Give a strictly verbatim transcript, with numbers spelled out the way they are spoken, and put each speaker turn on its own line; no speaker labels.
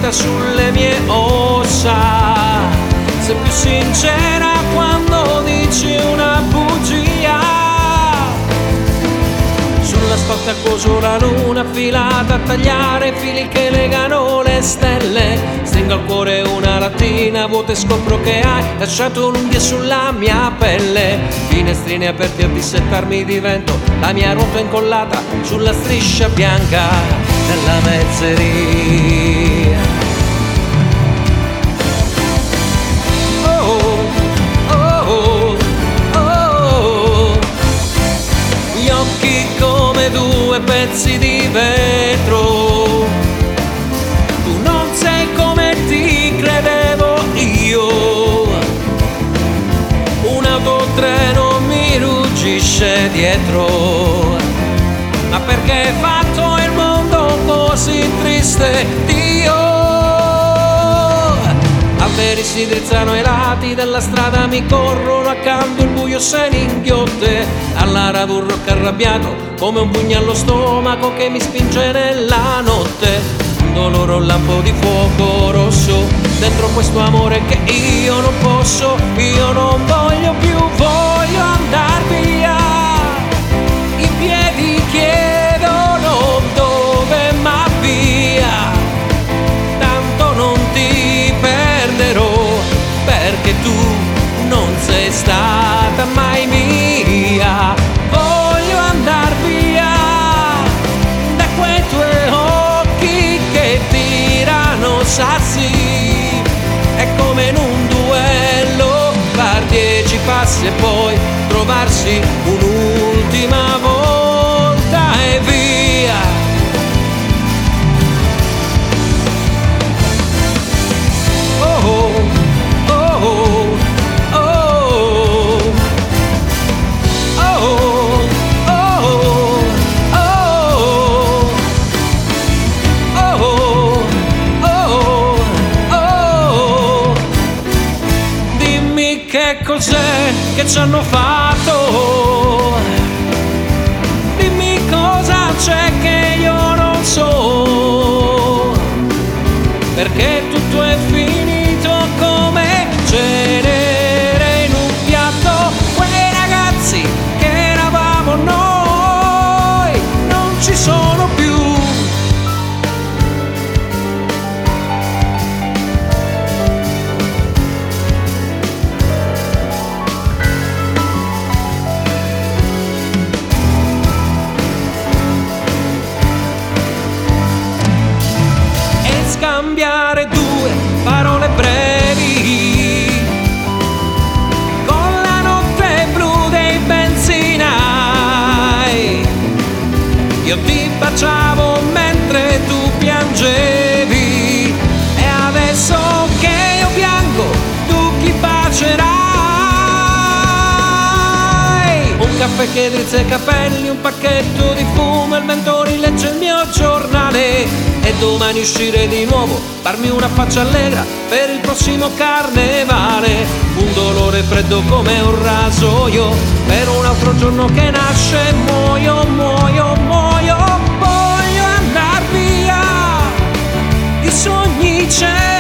vita sulle mie ossa. Sei più sincera quando dici una bugia. Sull'asfalto acquoso la luna affilata a tagliare fili che legano le stelle. Stringo al cuore una lattina vuota e scopro che hai lasciato un'unghia sulla mia pelle. Finestrini aperti a dissettarmi di vento, la mia ruota incollata sulla striscia bianca della mezzeria. Come due pezzi di vetro, tu non sei come ti credevo io. Un autotreno mi ruggisce dietro, ma perché hai fatto il mondo così triste, Dio? Alberi si drizzano ai lati della strada, mi corrono accanto, il buio se ne inghiotte. All'ara d'un rock arrabbiato come un pugno allo stomaco che mi spinge nella notte. Un dolore, un lampo di fuoco rosso dentro questo amore che io non posso, io non voglio più, voglio andar via. I piedi chiedono dove, ma via. Tanto non ti perderò, perché tu non sei stata mai mia. Voglio andar via da quei tuoi occhi che tirano sassi. È come in un duello far dieci passi e poi trovarsi un'ultima volta e via. Che cos'è che ci hanno fatto? Dimmi cosa c'è che io non so, perché tutto è finito come cenere in un piatto. Quei ragazzi che eravamo noi non ci sono più. Scambiare due parole brevi con la notte blu dei benzinai. Io ti baciavo mentre tu piangevi, e adesso che io piango tu chi bacerai? Un caffè che drizza i capelli, un pacchetto di fumo, il vento rilegge il mio giornale. E domani uscire di nuovo, farmi una faccia allegra per il prossimo carnevale. Un dolore freddo come un rasoio per un altro giorno che nasce. Muoio, muoio, muoio, voglio andar via. I sogni c'è.